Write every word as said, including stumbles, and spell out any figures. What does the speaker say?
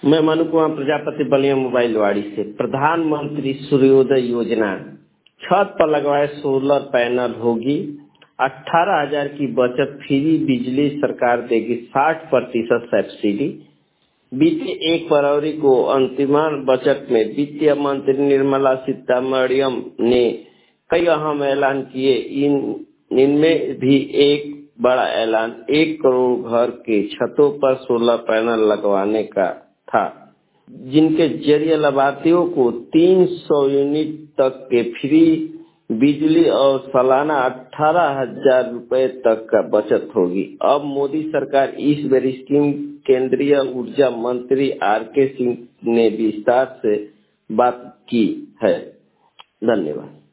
मैं मनु कुमार प्रजापति बलिया मोबाइल वाड़ी से। प्रधानमंत्री सूर्योदय योजना, छत पर लगवाए सोलर पैनल होगी अठारह हजार की बचत, फ्री बिजली सरकार देगी साठ प्रतिशत सब्सिडी। बीते एक फरवरी को अंतिम बजट में वित्त मंत्री निर्मला सीतारमण ने कई अहम ऐलान किए। इन इनमें भी एक बड़ा ऐलान एक करोड़ घर के छतों पर सोलर पैनल लगवाने का था, जिनके जरिए लाभार्थियों को तीन सौ यूनिट तक के फ्री बिजली और सालाना अठारह हजार रुपए तक का बचत होगी। अब मोदी सरकार इस बार स्कीम केंद्रीय ऊर्जा मंत्री आर के सिंह ने विस्तार से बात की है। धन्यवाद।